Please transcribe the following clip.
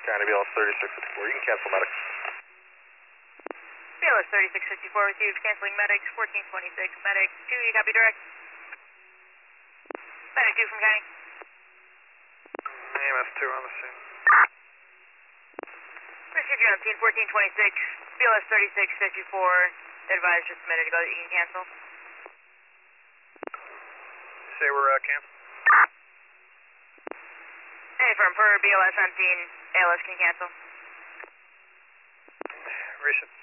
County BLS 3654, you can cancel medics. BLS 3654 received, canceling medics, 1426, medic 2, you copy direct. Medic 2 from County. AMS 2 on the scene. Received you on scene, 1426, BLS 3654, advised just a minute ago that you can cancel. Say we're canceled. Hey, firm per BLS on scene, ALS can cancel. Recent.